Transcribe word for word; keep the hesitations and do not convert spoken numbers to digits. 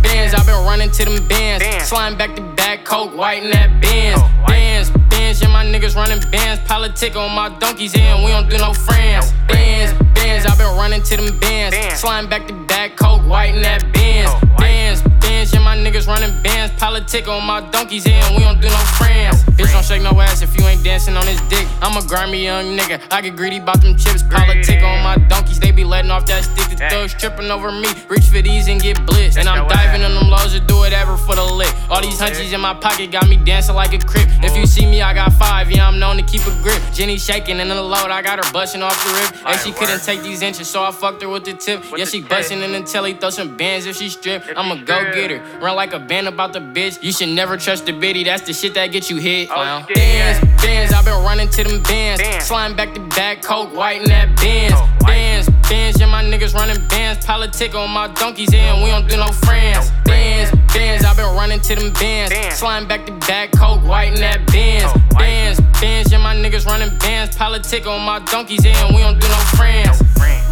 Benz, I been running to them bands. Sliding back to back, coke, white in that Benz. Benz, Benz, yeah, my niggas running bands. Politic on my donkeys, and we don't do no friends. Benz, Benz, I been running to them bands. Sliding back to back, coke, white in that Benz. Benz, Benz, yeah, my niggas running bands. Politic on my donkeys, and we don't do no friends. Bitch, don't shake no ass if you ain't dancing on his dick. I'm a grimy young nigga, I get greedy about them chips. Politic on my donkeys, they be letting off that stick. The thugs tripping over me, reach for these and get blitzed. And I'm diving in them lows to do whatever for the lick. All these hunchies in my pocket got me dancing like a crip. If you see me, I got five, yeah, I'm known to keep a grip. Jenny shaking in the load, I got her busting off the rip. And she couldn't take these inches, so I fucked her with the tip. Yeah, she busting in the telly, throw some bands if she strip. I'm a go-getter, run like a band about the bitch. You should never trust the biddy, that's the shit that get you hit. Clown. Bands, Benz, I been running to them bands. Sliding back to back, coke, white in that Benz. Benz, Benz, yeah, my niggas running bands. Politic on my donkeys, and we don't do no friends. Benz, Benz, I been running to them bands. Sliding back to back, coke, white in that Benz. Benz, Benz, yeah, my niggas running bands. Politic on my donkeys, and we don't do no friends.